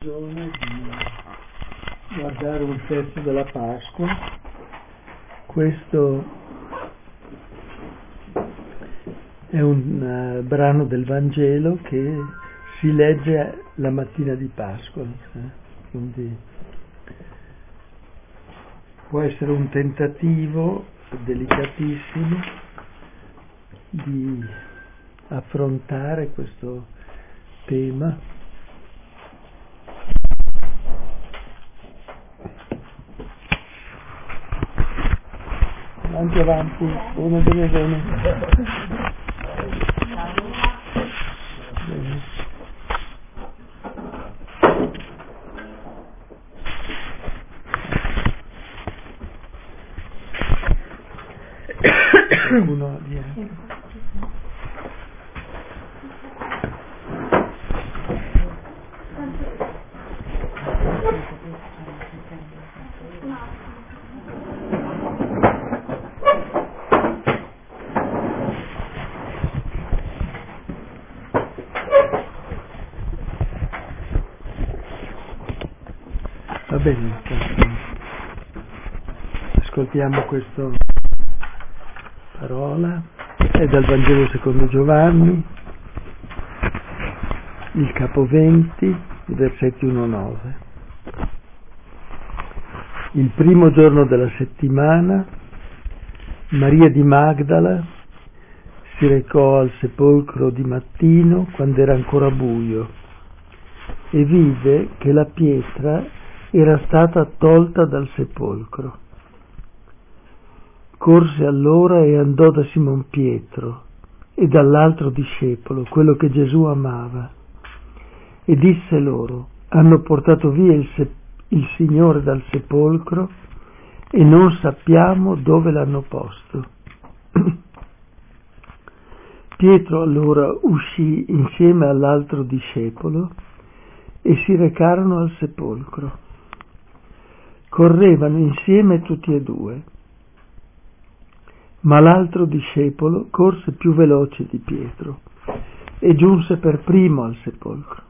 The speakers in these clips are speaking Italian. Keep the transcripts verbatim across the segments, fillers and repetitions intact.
occasione di guardare un testo della Pasqua. Questo è un uh, brano del Vangelo che si legge la mattina di Pasqua, eh? Quindi può essere un tentativo delicatissimo di affrontare questo tema. Anche avanti, uno deve bene. Uno dietro. Va bene, ascoltiamo questa parola, è dal Vangelo secondo Giovanni, il capo venti, i versetti uno a nove. Il primo giorno della settimana, Maria di Magdala si recò al sepolcro di mattino quando era ancora buio e vide che la pietra era stata tolta dal sepolcro. Corse allora e andò da Simon Pietro e dall'altro discepolo, quello che Gesù amava, e disse loro: hanno portato via il, se- il Signore dal sepolcro e non sappiamo dove l'hanno posto. Pietro allora uscì insieme all'altro discepolo e si recarono al sepolcro. Correvano insieme tutti e due, ma l'altro discepolo corse più veloce di Pietro e giunse per primo al sepolcro.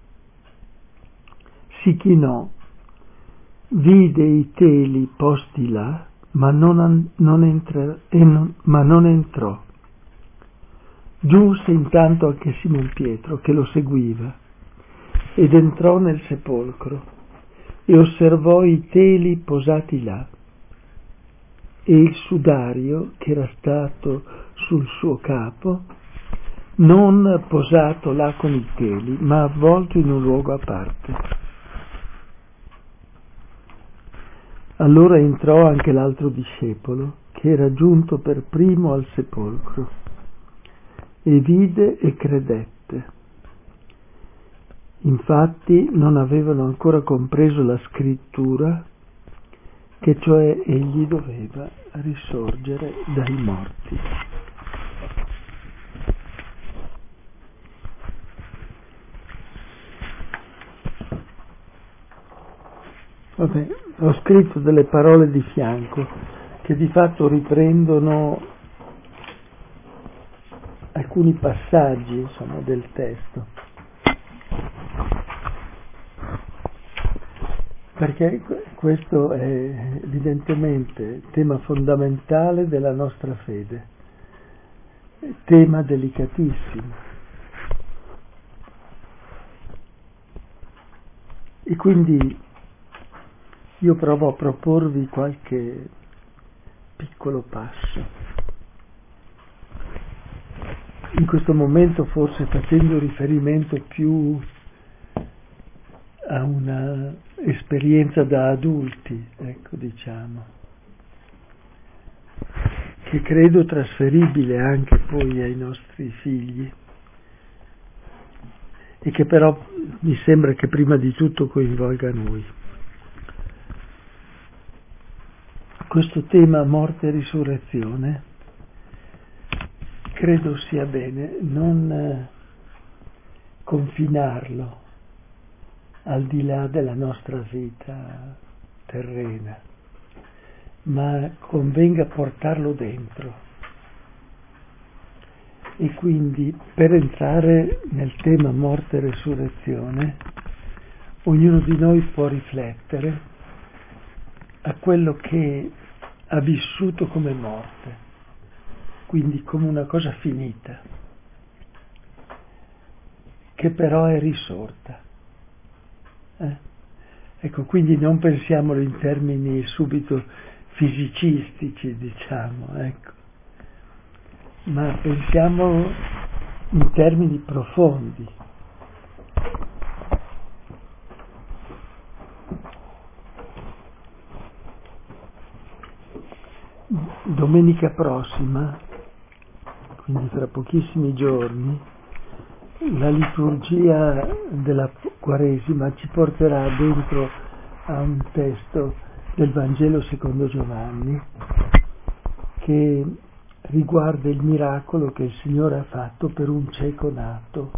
Si chinò, vide i teli posti là, ma non, non, entra, e non, ma non entrò. Giunse intanto anche Simon Pietro, che lo seguiva, ed entrò nel sepolcro e osservò i teli posati là e il sudario che era stato sul suo capo, non posato là con i teli, ma avvolto in un luogo a parte. Allora entrò anche l'altro discepolo, che era giunto per primo al sepolcro, e vide e credette. Infatti non avevano ancora compreso la scrittura, che cioè egli doveva risorgere dai morti. Vabbè, ho scritto delle parole di fianco che di fatto riprendono alcuni passaggi, insomma, del testo. Perché questo è evidentemente tema fondamentale della nostra fede, tema delicatissimo. E quindi io provo a proporvi qualche piccolo passo. In questo momento forse facendo riferimento più a una esperienza da adulti, ecco, diciamo, che credo trasferibile anche poi ai nostri figli e che però mi sembra che prima di tutto coinvolga noi. Questo tema morte e risurrezione credo sia bene non confinarlo al di là della nostra vita terrena, ma convenga portarlo dentro. E quindi per entrare nel tema morte e resurrezione ognuno di noi può riflettere a quello che ha vissuto come morte, quindi come una cosa finita, che però è risorta. Eh? Ecco, quindi non pensiamolo in termini subito fisicistici, diciamo, ecco, ma pensiamo in termini profondi. Domenica prossima, quindi tra pochissimi giorni, la liturgia della Quaresima ci porterà dentro a un testo del Vangelo secondo Giovanni che riguarda il miracolo che il Signore ha fatto per un cieco nato.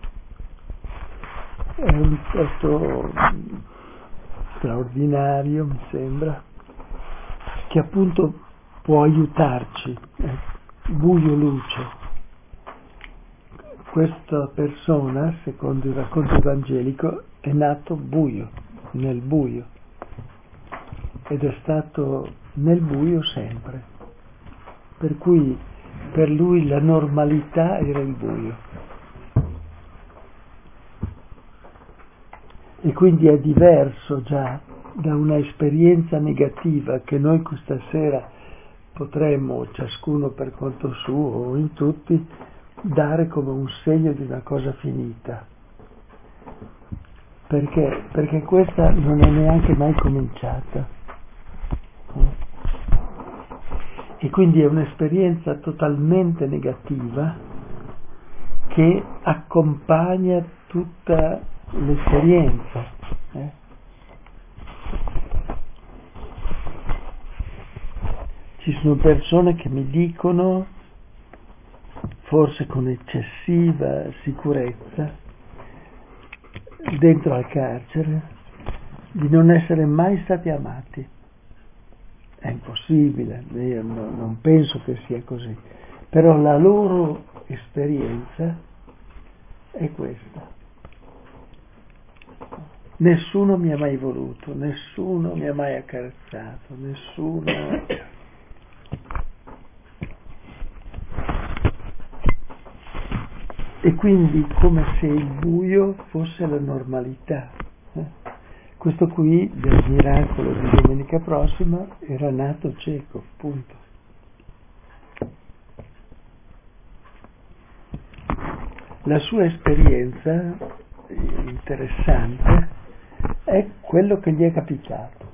È un testo straordinario, mi sembra, che appunto può aiutarci, eh, buio luce. Questa persona, secondo il racconto evangelico, è nato buio, nel buio, ed è stato nel buio sempre, per cui per lui la normalità era il buio. E quindi è diverso già da una esperienza negativa che noi questa sera potremmo, ciascuno per conto suo o in tutti, dare come un segno di una cosa finita. Perché? Perché questa non è neanche mai cominciata. E quindi è un'esperienza totalmente negativa che accompagna tutta l'esperienza. Eh? Ci sono persone che mi dicono, forse con eccessiva sicurezza, dentro al carcere, di non essere mai stati amati. È impossibile, io non penso che sia così, però la loro esperienza è questa. Nessuno mi ha mai voluto, nessuno mi ha mai accarezzato, nessuno... E quindi come se il buio fosse la normalità. Eh? Questo qui del miracolo di domenica prossima era nato cieco, punto. La sua esperienza interessante è quello che gli è capitato.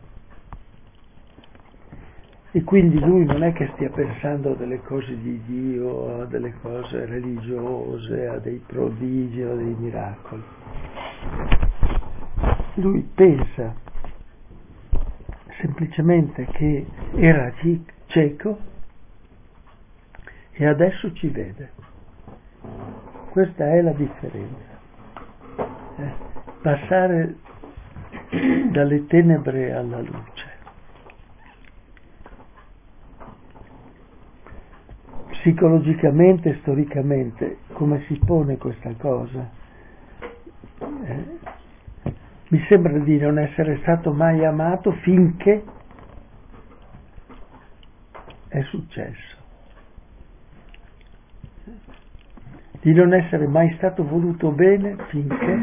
E quindi lui non è che stia pensando a delle cose di Dio, a delle cose religiose, a dei prodigi o dei miracoli. Lui pensa semplicemente che era cieco e adesso ci vede. Questa è la differenza. Eh? Passare dalle tenebre alla luce. Psicologicamente, storicamente, come si pone questa cosa? Eh, mi sembra di non essere stato mai amato finché è successo. Di non essere mai stato voluto bene finché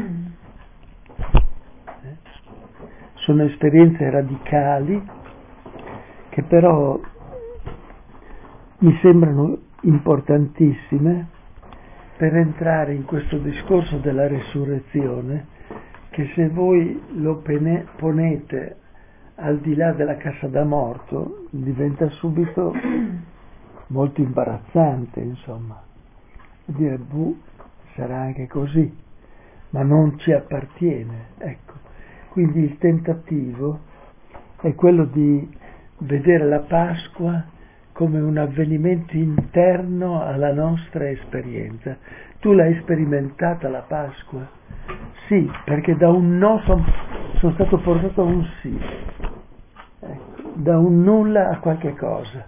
eh, sono esperienze radicali che però mi sembrano importantissime per entrare in questo discorso della resurrezione, che se voi lo pene- ponete al di là della cassa da morto diventa subito molto imbarazzante, insomma, e dire buh, sarà anche così, ma non ci appartiene, ecco. Quindi il tentativo è quello di vedere la Pasqua come un avvenimento interno alla nostra esperienza. Tu l'hai sperimentata la Pasqua? Sì, perché da un no sono son stato portato a un sì, ecco, da un nulla a qualche cosa,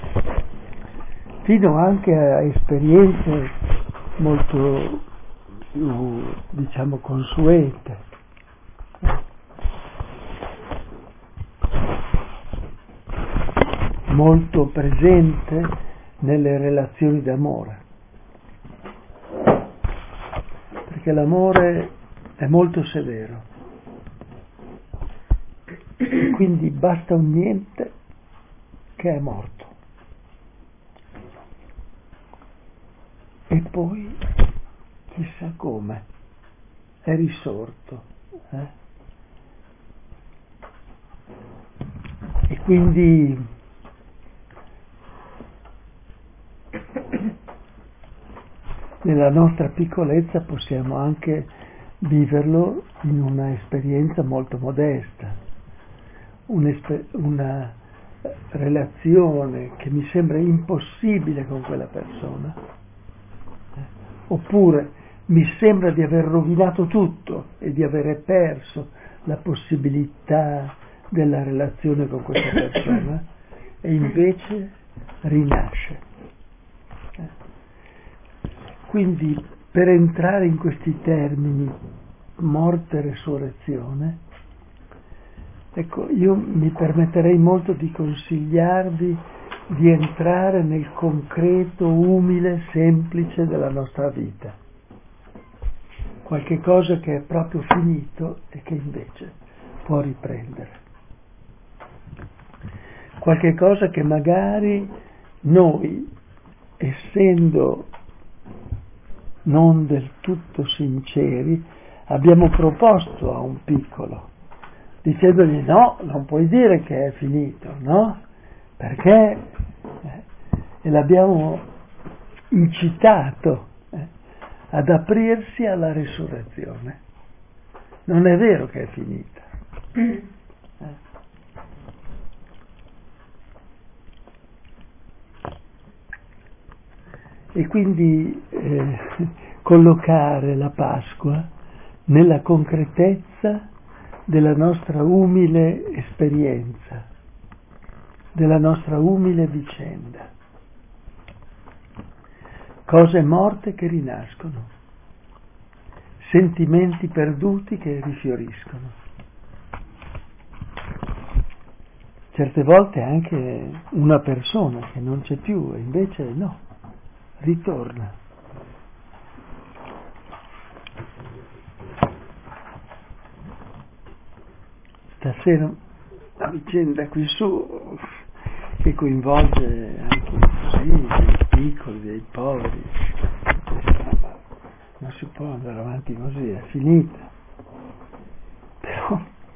fino anche a esperienze molto più, diciamo, consuete. Molto presente nelle relazioni d'amore, perché l'amore è molto severo e quindi basta un niente che è morto e poi chissà come è risorto, eh? E quindi nella nostra piccolezza possiamo anche viverlo in una esperienza molto modesta, una relazione che mi sembra impossibile con quella persona, eh? Oppure mi sembra di aver rovinato tutto e di avere perso la possibilità della relazione con questa persona e invece rinasce. Quindi per entrare in questi termini, morte e resurrezione, ecco, io mi permetterei molto di consigliarvi di entrare nel concreto, umile, semplice della nostra vita. Qualche cosa che è proprio finito e che invece può riprendere. Qualche cosa che magari noi, essendo non del tutto sinceri, abbiamo proposto a un piccolo, dicendogli no, non puoi dire che è finito, no? Perché? Eh, e l'abbiamo incitato eh, ad aprirsi alla risurrezione. Non è vero che è finita. Eh. E quindi eh, collocare la Pasqua nella concretezza della nostra umile esperienza, della nostra umile vicenda. Cose morte che rinascono, sentimenti perduti che rifioriscono. Certe volte anche una persona che non c'è più e invece no, ritorna. Stasera una vicenda qui su che coinvolge anche così, dei piccoli, dei poveri, ma non si può andare avanti così, è finita. Però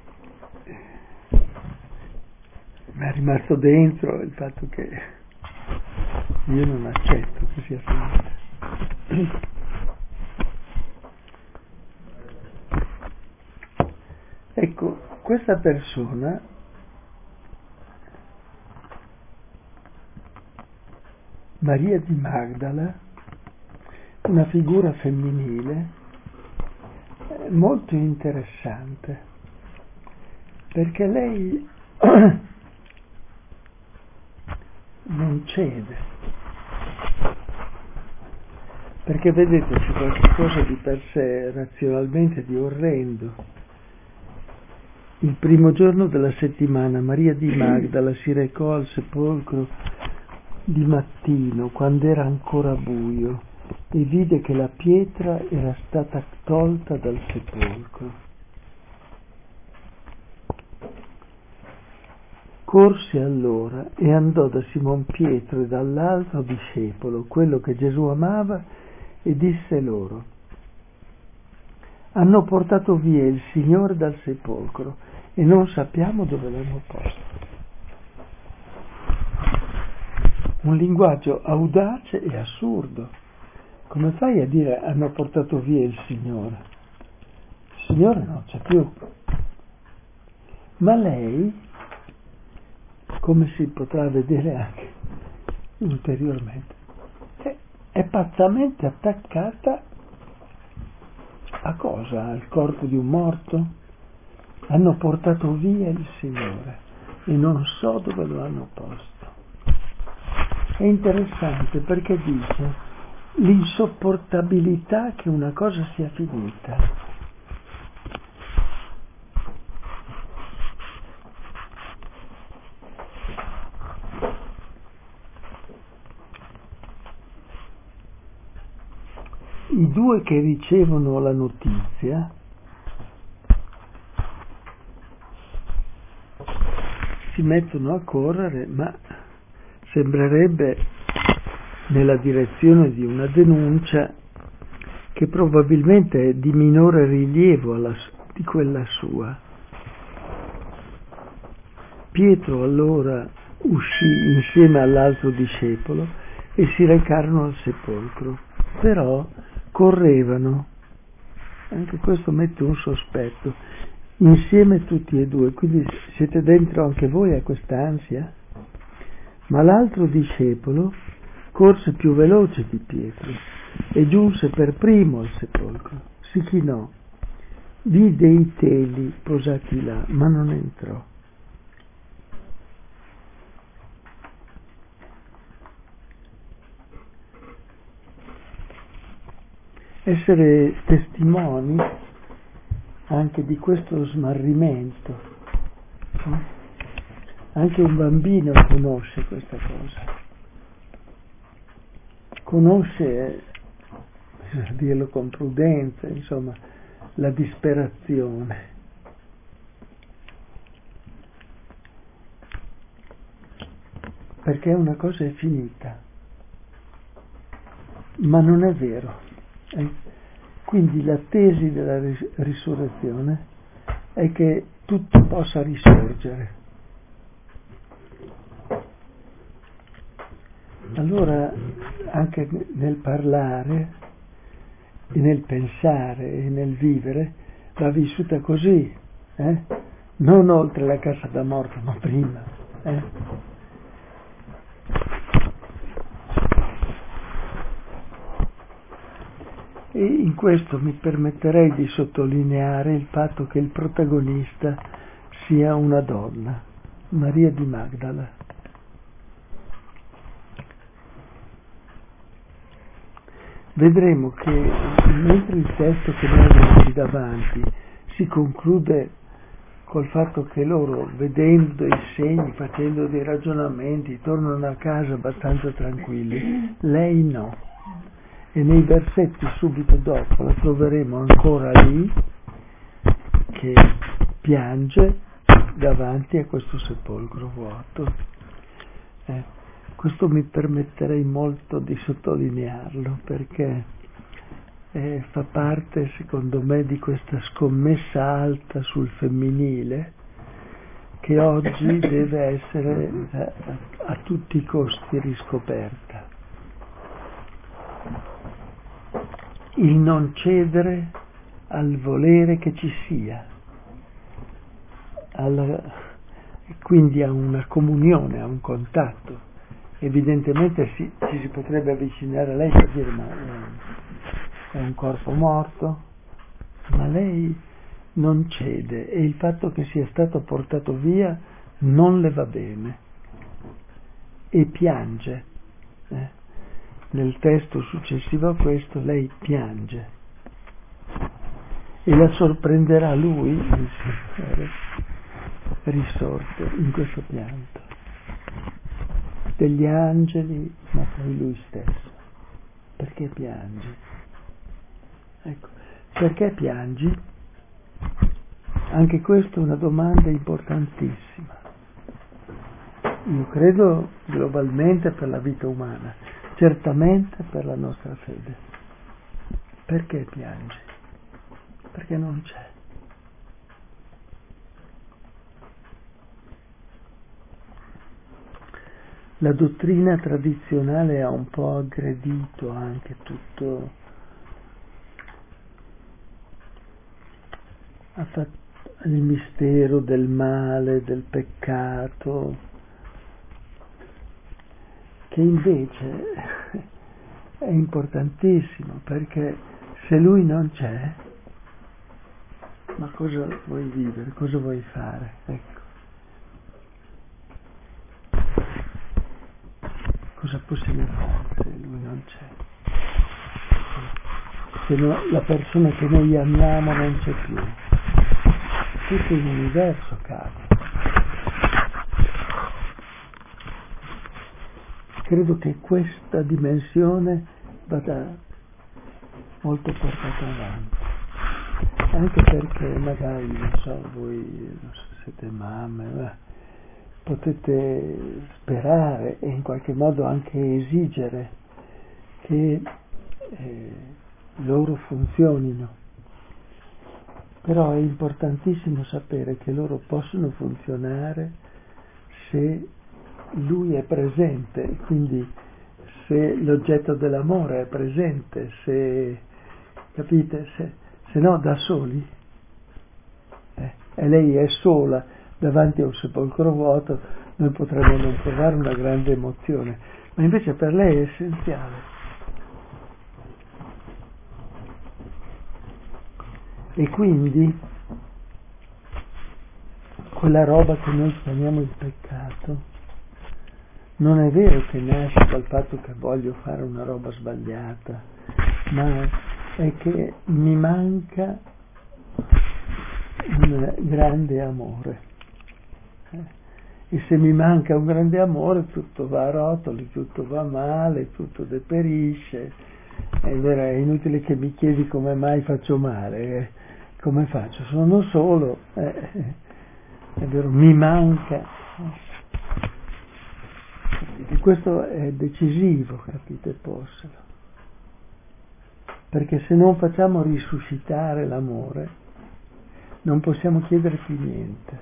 mi è rimasto dentro il fatto che io non accetto che sia finita. Ecco, questa persona Maria di Magdala, una figura femminile molto interessante, perché lei non cede, perché vedete c'è qualcosa di per sé razionalmente di orrendo. Il primo giorno della settimana Maria di Magdala si recò al sepolcro di mattino, quando era ancora buio, e vide che la pietra era stata tolta dal sepolcro. Corse allora e andò da Simon Pietro e dall'altro discepolo, quello che Gesù amava, e disse loro: hanno portato via il Signore dal sepolcro e non sappiamo dove l'hanno posto. Un linguaggio audace e assurdo. Come fai a dire hanno portato via il Signore? Il Signore non c'è più. Ma lei, come si potrà vedere anche ulteriormente, è, è pazzamente attaccata a cosa? Al corpo di un morto? Hanno portato via il Signore e non so dove lo hanno posto. È interessante perché dice l'insopportabilità che una cosa sia finita. I due che ricevono la notizia si mettono a correre, ma sembrerebbe nella direzione di una denuncia che probabilmente è di minore rilievo alla, di quella sua. Pietro allora uscì insieme all'altro discepolo e si recarono al sepolcro, però correvano, anche questo mette un sospetto, insieme tutti e due, quindi siete dentro anche voi a questa ansia? Ma l'altro discepolo corse più veloce di Pietro e giunse per primo al sepolcro, si chinò, vide i teli posati là, ma non entrò. Essere testimoni anche di questo smarrimento. Anche un bambino conosce questa cosa. Conosce, bisogna dirlo con prudenza, insomma, la disperazione. Perché una cosa è finita, ma non è vero. Quindi la tesi della risurrezione è che tutto possa risorgere. Allora anche nel parlare e nel pensare e nel vivere va vissuta così, eh? Non oltre la cassa da morte, ma prima. Eh? E in questo mi permetterei di sottolineare il fatto che il protagonista sia una donna, Maria di Magdala. Vedremo che mentre il testo che noi abbiamo qui davanti si conclude col fatto che loro, vedendo dei segni, facendo dei ragionamenti, tornano a casa abbastanza tranquilli, lei no. E nei versetti subito dopo la troveremo ancora lì che piange davanti a questo sepolcro vuoto. Eh, questo mi permetterei molto di sottolinearlo perché eh, fa parte, secondo me, di questa scommessa alta sul femminile che oggi deve essere eh, a, a tutti i costi riscoperta. Il non cedere al volere che ci sia, alla, quindi a una comunione, a un contatto. Evidentemente si, ci si potrebbe avvicinare a lei per dire ma è un corpo morto, ma lei non cede e il fatto che sia stato portato via non le va bene e piange. Eh? Nel testo successivo a questo lei piange e la sorprenderà lui, il Signore, risorto in questo pianto degli angeli, ma poi lui stesso. Perché piangi? Ecco, perché piangi? Anche questa è una domanda importantissima. Io credo globalmente per la vita umana, certamente per la nostra fede. Perché piangi? Perché non c'è. La dottrina tradizionale ha un po' aggredito anche tutto, ha fatto il mistero del male, del peccato, che invece è importantissimo, perché se lui non c'è, ma cosa vuoi vivere, cosa vuoi fare? Ecco. Cosa possiamo fare se lui non c'è? se no, la persona che noi amiamo non c'è più. Tutto l'universo cade. Credo che questa dimensione vada molto portata avanti, anche perché magari, non so, voi non so, siete mamme, ma potete sperare e in qualche modo anche esigere che eh, loro funzionino, però è importantissimo sapere che loro possono funzionare se lui è presente, quindi se l'oggetto dell'amore è presente, se, capite, se, se no da soli, eh, e lei è sola davanti a un sepolcro vuoto, noi potremmo non provare una grande emozione, ma invece per lei è essenziale. E quindi quella roba che noi chiamiamo il peccato non è vero che nasce dal fatto che voglio fare una roba sbagliata, ma è che mi manca un grande amore. E se mi manca un grande amore tutto va a rotoli, tutto va male, tutto deperisce. È vero, è inutile che mi chiedi come mai faccio male, eh, come faccio? Sono solo, eh, è vero, mi manca. E questo è decisivo, capite, Posselo, perché se non facciamo risuscitare l'amore non possiamo chiedere più niente.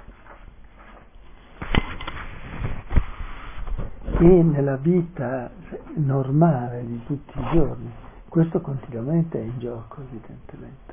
E nella vita normale di tutti i giorni questo continuamente è in gioco, evidentemente.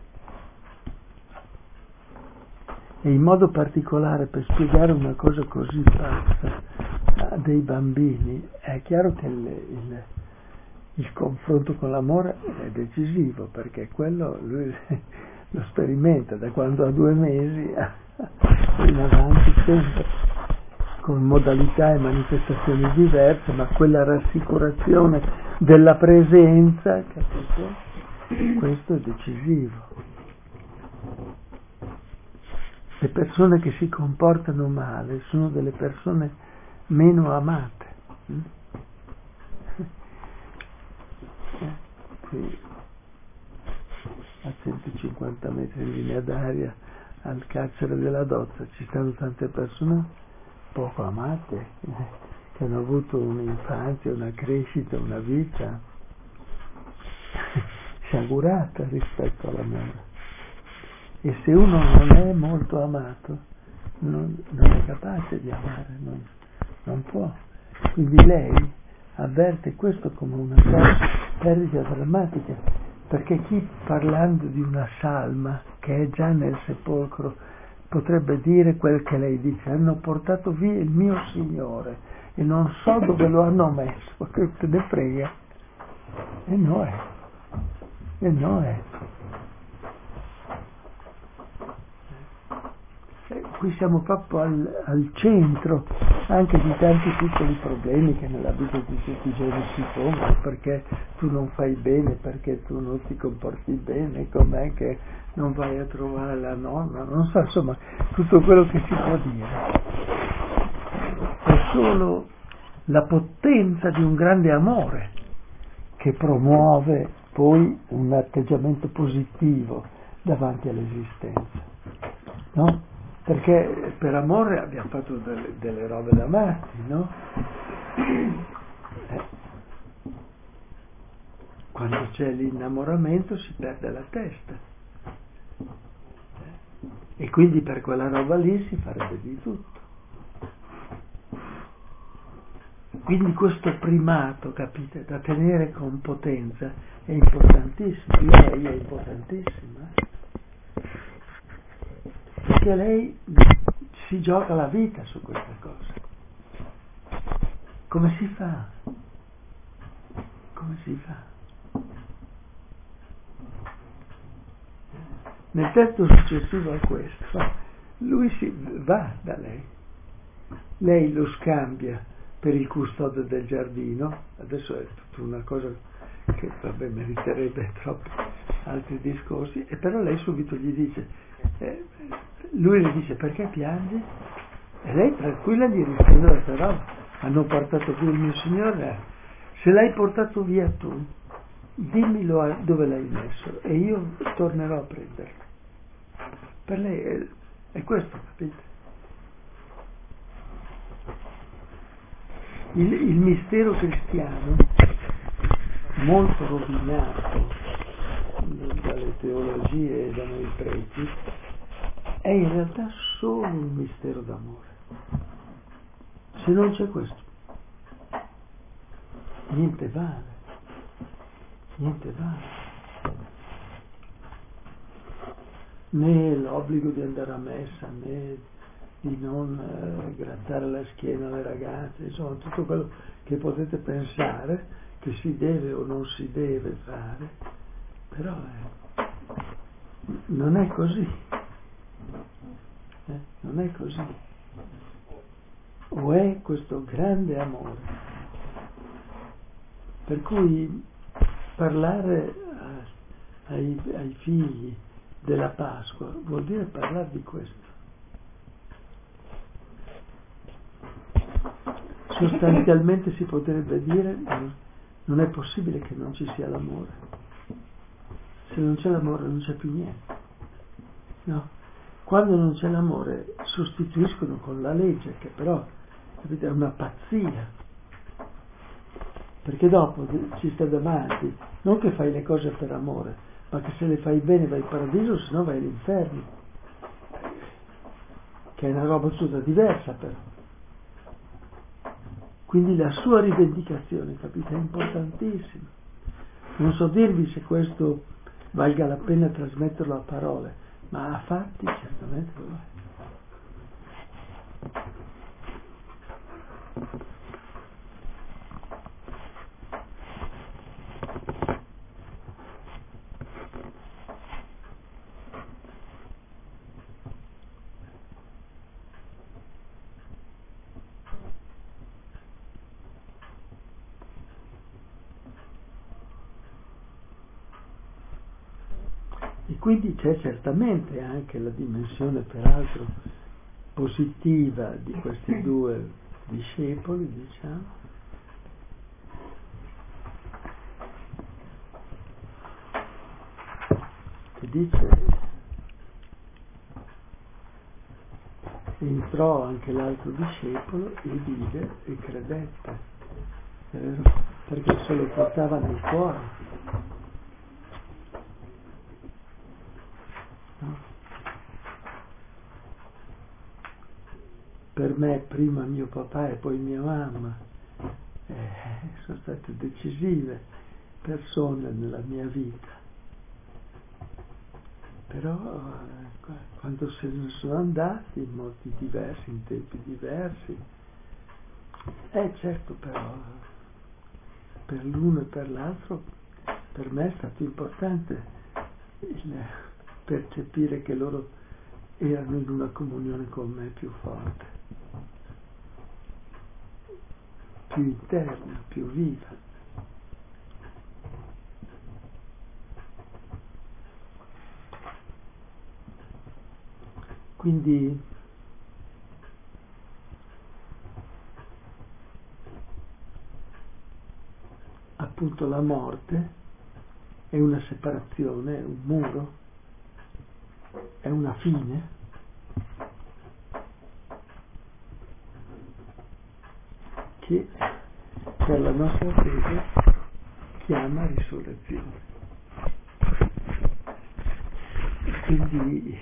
E in modo particolare, per spiegare una cosa così pazza a dei bambini, è chiaro che il, il, il confronto con l'amore è decisivo, perché quello lui lo sperimenta da quando ha due mesi in avanti sempre, con modalità e manifestazioni diverse, ma quella rassicurazione della presenza, capite? Questo è decisivo. Le persone che si comportano male sono delle persone meno amate. Qui a centocinquanta metri in linea d'aria al carcere della Dozza ci stanno tante persone poco amate, che hanno avuto un'infanzia, una crescita, una vita sciagurata rispetto all'amore. E se uno non è molto amato, non, non è capace di amare, non, non può. Quindi lei avverte questo come una cosa perdita drammatica, perché chi, parlando di una salma che è già nel sepolcro, potrebbe dire quel che lei dice: hanno portato via il mio Signore e non so dove lo hanno messo, che te ne frega. E no è, e no è. E qui siamo proprio al, al centro anche di tanti piccoli problemi che nella vita di tutti i giorni si pongono, perché tu non fai bene, perché tu non ti comporti bene, com'è che non vai a trovare la nonna, non so, insomma, tutto quello che si può dire. È solo la potenza di un grande amore che promuove poi un atteggiamento positivo davanti all'esistenza, no? Perché per amore abbiamo fatto delle, delle robe da matti, no? Eh. Quando c'è l'innamoramento si perde la testa. E quindi per quella roba lì si farebbe di tutto. Quindi questo primato, capite, da tenere con potenza è importantissimo. Lei è importantissima, perché lei si gioca la vita su queste cose. Come si fa? Come si fa? Nel testo successivo a questo, lui si va da lei. Lei lo scambia per il custode del giardino. Adesso è tutta una cosa che vabbè meriterebbe troppi altri discorsi, e però lei subito gli dice, eh, lui le dice perché piangi? E lei tranquilla gli risponde però hanno portato via il mio signore, se l'hai portato via tu dimmelo a dove l'hai messo e io tornerò a prenderlo. Per lei è, è questo, capite? Il, il mistero cristiano, molto rovinato dalle teologie e da noi preti, è in realtà solo un mistero d'amore. Se non c'è questo, niente vale, niente vale. Né l'obbligo di andare a messa, né di non eh, grattare la schiena alle ragazze, insomma tutto quello che potete pensare che si deve o non si deve fare, però eh, non è così, eh, non è così. O è questo grande amore, per cui parlare a, ai, ai figli della Pasqua vuol dire parlare di questo. Sostanzialmente si potrebbe dire non è possibile che non ci sia l'amore. Se non c'è l'amore non c'è più niente. No? Quando non c'è l'amore sostituiscono con la legge, che però capite, è una pazzia. Perché dopo ci sta davanti, non che fai le cose per amore, ma che se le fai bene vai in paradiso, se no vai all'inferno. Che è una roba tutta diversa però. Quindi la sua rivendicazione, capite, è importantissima. Non so dirvi se questo valga la pena trasmetterlo a parole, ma a fatti certamente lo è. E quindi c'è certamente anche la dimensione, peraltro, positiva di questi due discepoli, diciamo, che dice, entrò anche l'altro discepolo e vide e credette, perché se lo portava nel cuore. Per me prima mio papà e poi mia mamma eh, sono state decisive persone nella mia vita, però eh, quando se ne sono andati in modi diversi, in tempi diversi, eh certo, però per l'uno e per l'altro per me è stato importante il percepire che loro erano in una comunione con me più forte, più interna, più viva. Quindi appunto la morte è una separazione, è un muro, è una fine che per la nostra fede chiama risurrezione. Quindi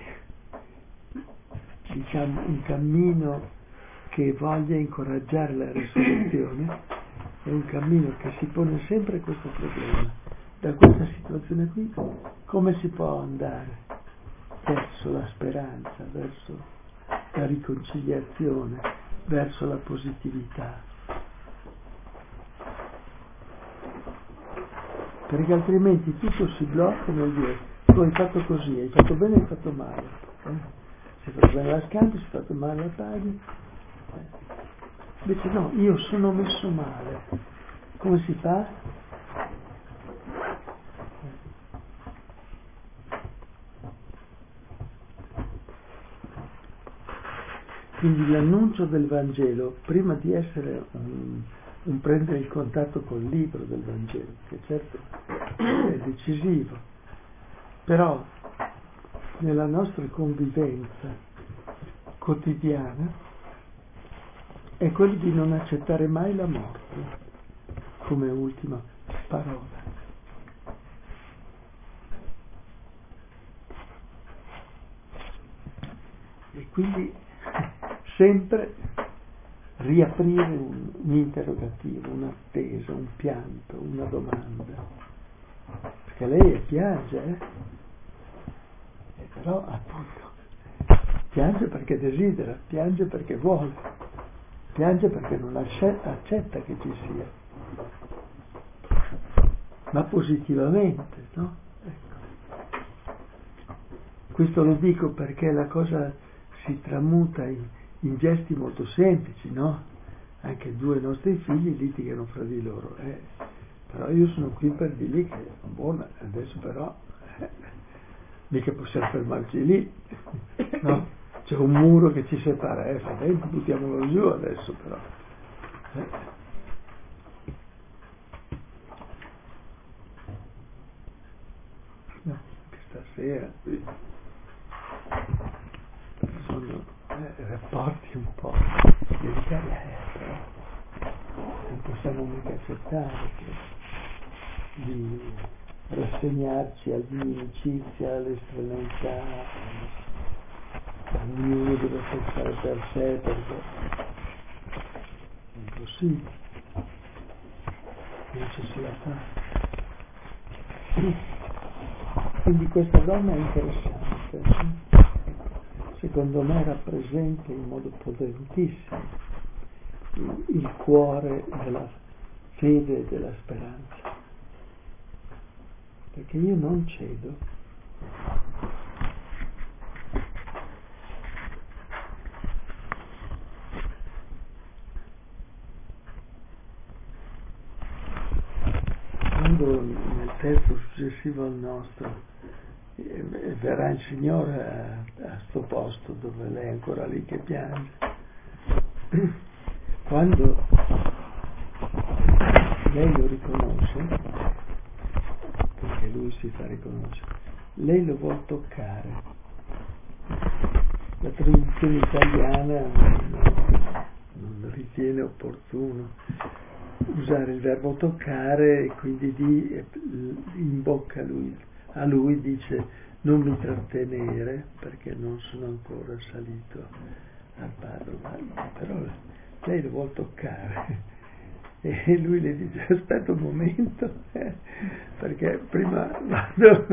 diciamo un cammino che voglia incoraggiare la risurrezione è un cammino che si pone sempre questo problema. Da questa situazione qui come si può andare verso la speranza, verso la riconciliazione, verso la positività? Perché altrimenti tutto si blocca nel dire tu hai fatto così, hai fatto bene, hai fatto male, eh? Se hai fatto bene la scambi, se hai fatto male la paghi, eh? Invece no, io sono messo male, come si fa? Quindi l'annuncio del Vangelo, prima di essere un, un prendere il contatto col libro del Vangelo, che certo è decisivo, però nella nostra convivenza quotidiana è quello di non accettare mai la morte come ultima parola. E quindi sempre riaprire un, un interrogativo, un'attesa, un pianto, una domanda. Perché lei piange, eh? E però appunto piange perché desidera, piange perché vuole, piange perché non accetta, accetta che ci sia, ma positivamente, no? Ecco. Questo lo dico perché la cosa si tramuta in, in gesti molto semplici, no? Anche due nostri figli litigano fra di loro, eh. Però io sono qui per dirgli che è buona, adesso però eh, mica possiamo fermarci lì, no? C'è un muro che ci separa, eh, fa tempo, buttiamolo giù adesso però. Eh. No, che stasera qui sono eh, rapporti un po' delicati, eh, però non possiamo mica accettare che di rassegnarci all'inimicizia, all'estraneità, ognuno deve pensare per sé, perché è impossibile, non ci si la fa. Quindi questa donna è interessante, secondo me rappresenta in modo potentissimo il, il cuore della fede e della speranza. Perché io non cedo. Quando nel testo successivo al nostro eh, verrà il Signore a, a sto posto dove lei è ancora lì che piange, quando lei lo riconosce, perché lui si fa riconoscere, lei lo vuol toccare. La traduzione italiana non, non ritiene opportuno usare il verbo toccare, e quindi di, in bocca a lui, a lui dice non mi trattenere perché non sono ancora salito al Padre, ma, però lei lo vuol toccare. E lui le dice aspetta un momento eh, perché prima vado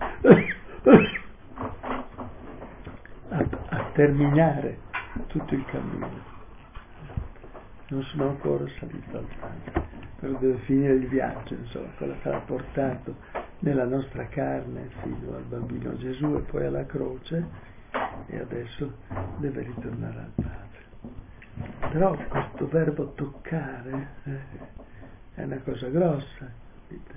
a, a terminare tutto il cammino, non sono ancora salito al Padre, però deve finire il viaggio, insomma, quello che l'ha portato nella nostra carne fino al bambino Gesù e poi alla croce, e adesso deve ritornare al Padre. Però questo verbo toccare eh, è una cosa grossa, capite?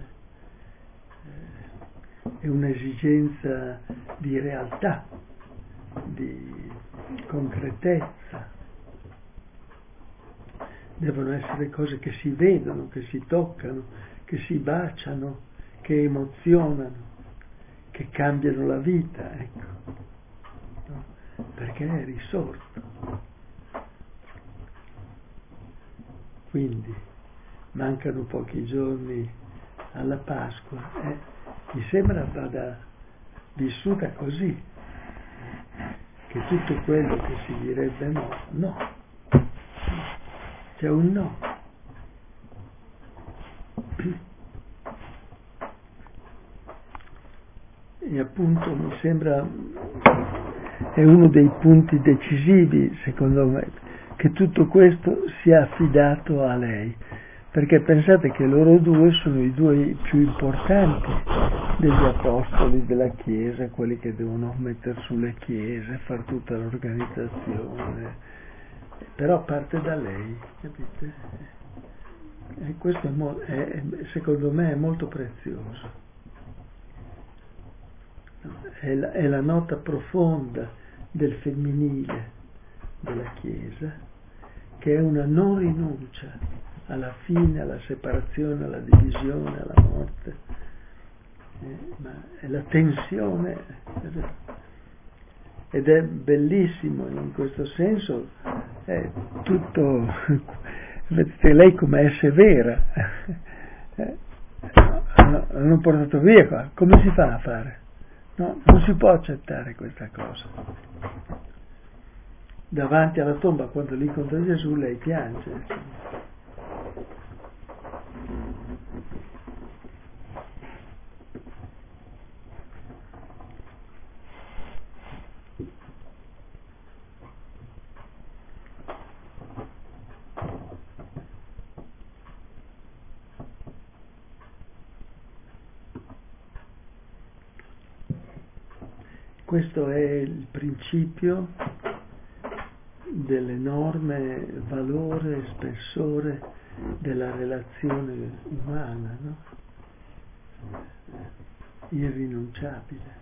È un'esigenza di realtà, di concretezza. Devono essere cose che si vedono, che si toccano, che si baciano, che emozionano, che cambiano la vita, ecco, no? Perché è risorto. Quindi mancano pochi giorni alla Pasqua, eh? Mi sembra vada vissuta così, che tutto quello che si direbbe no, no, c'è un no. E appunto mi sembra, è uno dei punti decisivi, secondo me, che tutto questo sia affidato a lei, perché pensate che loro due sono i due più importanti degli apostoli della Chiesa, quelli che devono mettere sulle chiese, fare tutta l'organizzazione, però parte da lei, capite? E questo è, mo- è, secondo me è molto prezioso, è la, è la nota profonda del femminile, della Chiesa, che è una non rinuncia alla fine, alla separazione, alla divisione, alla morte, eh, ma è la tensione, ed è bellissimo in questo senso, è tutto, vedete lei come è severa, eh, l'hanno portato via qua, come si fa a fare? No, non si può accettare questa cosa. Davanti alla tomba, quando lì incontra Gesù, lei piange. Questo è il principio dell'enorme valore e spessore della relazione umana, no? Irrinunciabile.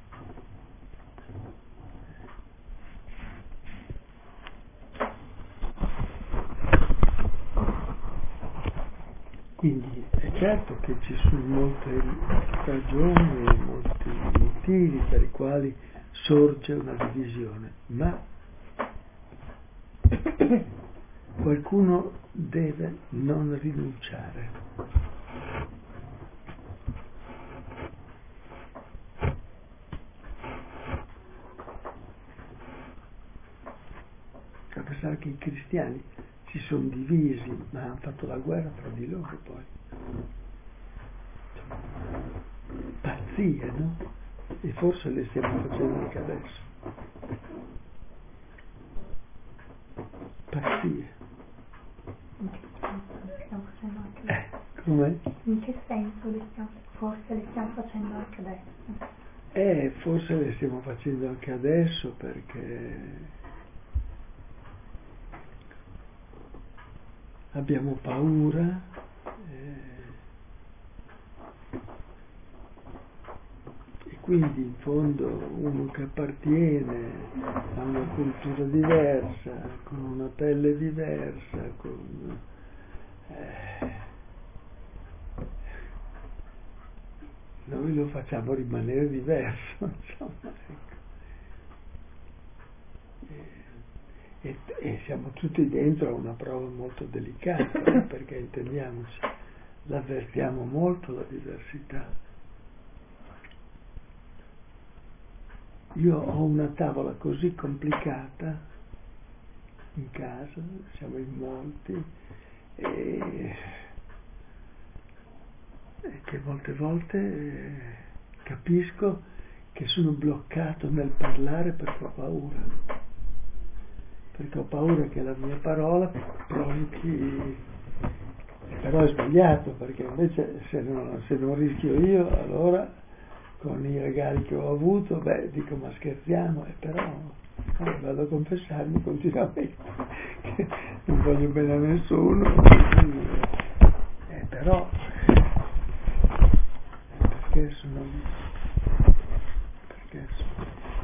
Quindi è certo che ci sono molte ragioni e molti motivi per i quali sorge una divisione, ma qualcuno deve non rinunciare. A pensare che i cristiani si sono divisi, ma hanno fatto la guerra tra di loro poi. Pazzie, no? E forse le stiamo facendo anche adesso. Pazzie. In che senso le stiamo facendo anche adesso? Eh, come? In che senso le stiamo, forse le stiamo facendo anche adesso? Eh, forse le stiamo facendo anche adesso perché abbiamo paura, eh, e quindi in fondo uno che appartiene a una cultura diversa, con una pelle diversa, con, eh, noi lo facciamo rimanere diverso, insomma, ecco. E, e siamo tutti dentro a una prova molto delicata, eh, perché intendiamoci, l'avvertiamo molto la diversità. Io ho una tavola così complicata in casa, siamo in molti, e, e che molte volte eh, capisco che sono bloccato nel parlare perché ho paura. Perché ho paura che la mia parola pronti, però è sbagliato, perché invece se non, se non rischio io, allora con i regali che ho avuto, beh, dico ma scherziamo, e però eh, vado a confessarmi continuamente che non voglio bene a nessuno, eh, però perché sono perché sono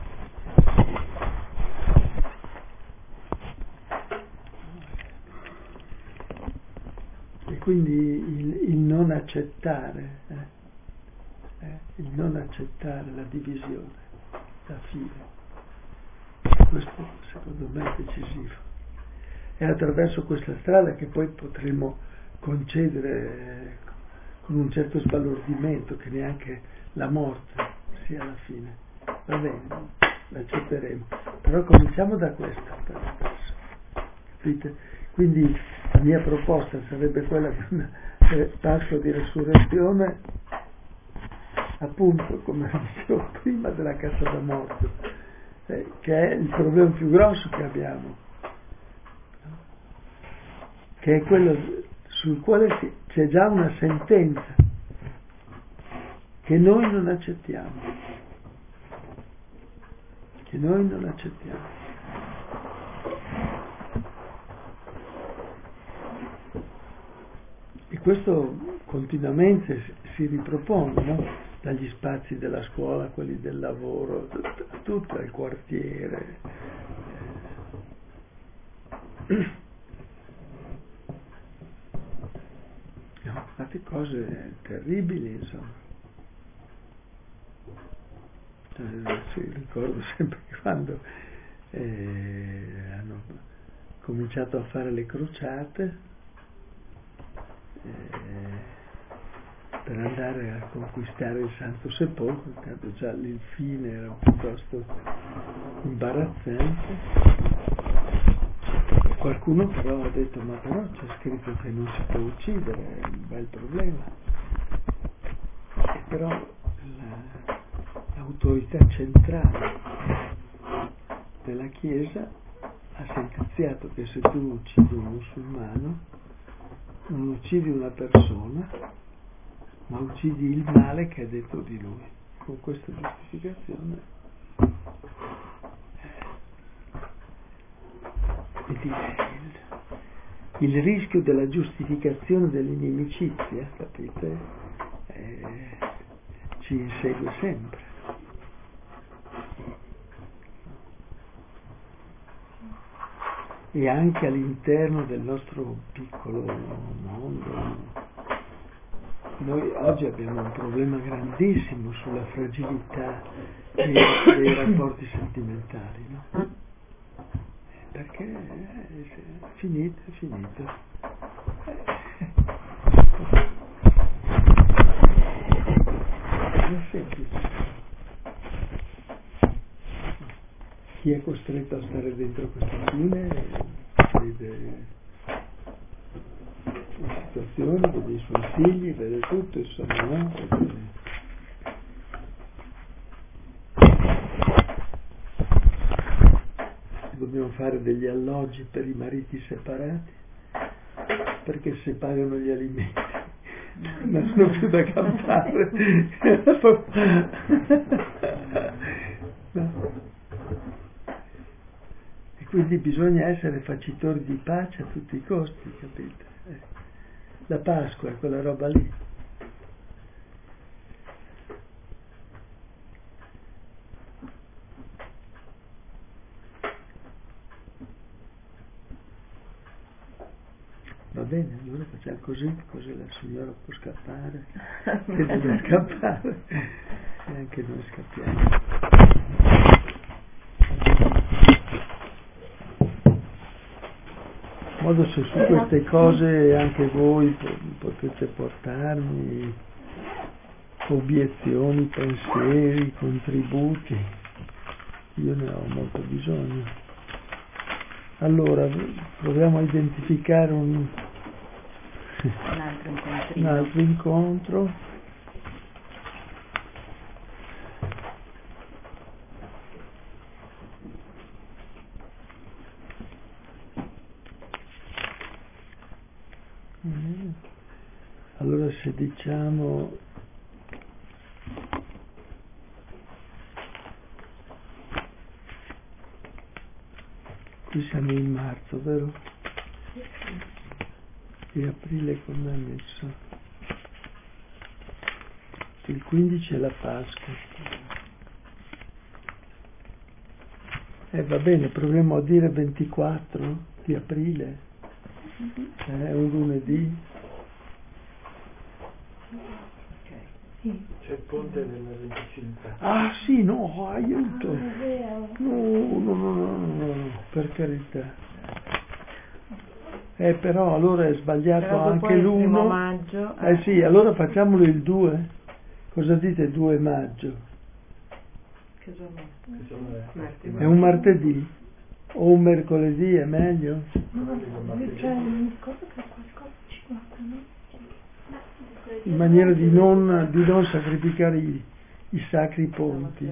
e quindi il, il non accettare eh, eh, il non accettare la divisione, la fine, questo secondo me è decisivo. È attraverso questa strada che poi potremo concedere con un certo sbalordimento che neanche la morte sia la fine. Va bene, l'accetteremo, però cominciamo da questo per adesso, capite? Quindi la mia proposta sarebbe quella di un passo di resurrezione, appunto, come dicevo prima, della cassa da morto, eh, che è il problema più grosso che abbiamo, che è quello sul quale c'è già una sentenza che noi non accettiamo, che noi non accettiamo. E questo continuamente si ripropone, no? Dagli spazi della scuola, quelli del lavoro, tutto il quartiere. No, fate cose terribili, insomma. Eh, sì, ricordo sempre che quando eh, hanno cominciato a fare le crociate eh, per andare a conquistare il Santo Sepolcro, tanto già lì il fine era piuttosto imbarazzante. Qualcuno però ha detto: ma però c'è scritto che non si può uccidere, è un bel problema. E però la, l'autorità centrale della Chiesa ha sentenziato che se tu uccidi un musulmano non uccidi una persona, ma uccidi il male che è dentro di lui. Con questa giustificazione vedi, il, il rischio della giustificazione dell'inimicizia, capite, eh, ci insegue sempre. E anche all'interno del nostro piccolo mondo. Noi oggi abbiamo un problema grandissimo sulla fragilità dei, dei rapporti sentimentali, no? Perché è finito, è finito. Non è semplice. Chi è costretto a stare dentro questa fine vede la situazione, vede i suoi figli, vede tutto, insomma, no? Vede... Dobbiamo fare degli alloggi per i mariti separati, perché se pagano gli alimenti non sono più da campare. No. E quindi bisogna essere facitori di pace a tutti i costi, capite? Eh. La Pasqua è quella roba lì. Va bene, allora facciamo così, così la signora può scappare, e deve scappare, e anche noi scappiamo. In modo, se su queste cose anche voi potete portarmi obiezioni, pensieri, contributi, io ne ho molto bisogno. Allora, proviamo a identificare un, un altro un altro incontro. Allora, se diciamo qui siamo in marzo, vero? E aprile come è messo? Il quindici è la Pasqua. Eh, va bene, proviamo a dire ventiquattro di aprile. È eh, un lunedì. Sì. C'è il ponte del venticinque. Ah sì, no, aiuto. No, no, no, no, no, no, per carità. Eh, però allora è sbagliato però anche l'uno. Primo maggio. Eh sì, allora facciamolo il due. Cosa dite due maggio? Che giorno è? Che giorno è? Martedì. È un martedì? O un mercoledì è meglio? No, cioè, mi ricordo che qualcosa ci guarda, no? In maniera di non, di non sacrificare i, i sacri ponti.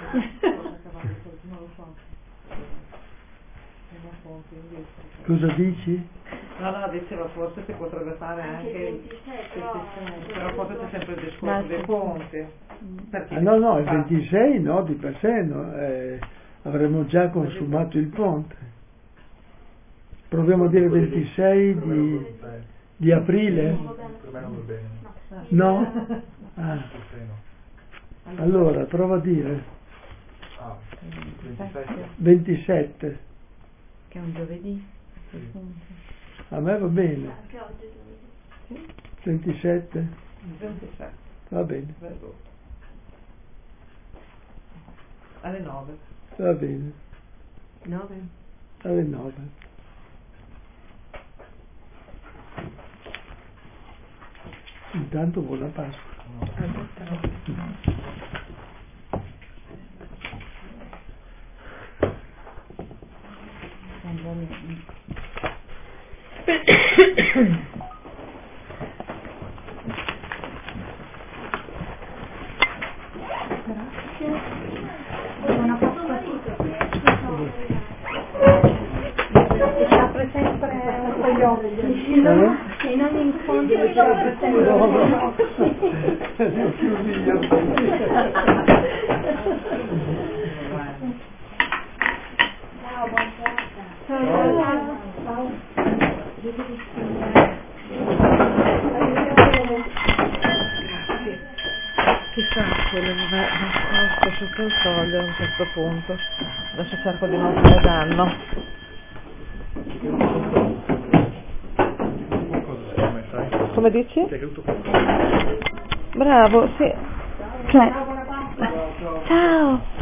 Cosa dici? No, no, dicevo, forse si potrebbe fare anche il ventisei, però, però forse c'è sempre il discorso dei ponti. Ah, no, no, il ventisei no, di per sé no, eh, avremmo già consumato il ponte. Proviamo a dire ventisei di, di aprile? Per me non va bene. No? Ah. Allora, prova a dire. Ah, ventisette. ventisette. Che è un giovedì. A me va bene. ventisette? ventisette. Va bene, Vedo. Alle nove. va bene. nove. Alle nove. Intanto buona Pasqua. Buona Pasqua. Si apre sempre con gli occhi. Eh? In ogni incontro si apre sempre No, con gli no. occhi. Li ho chiusi io. Ciao, buongiorno. Ciao. Chissà, quello che va nascosto sotto il foglio a un certo punto. Adesso cerco di non fare danno. Come dici? Bravo, sì. Cioè, ciao.